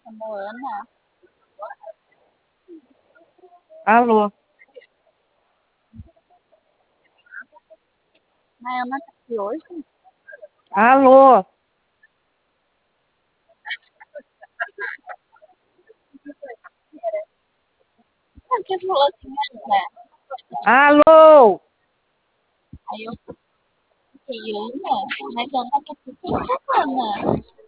Moana. Alô? A Ana tá aqui hoje? Alô? Por que você falou assim, Ana? Alô? Aí eu fiquei, Ana? Mas Ana tá aqui com Ana.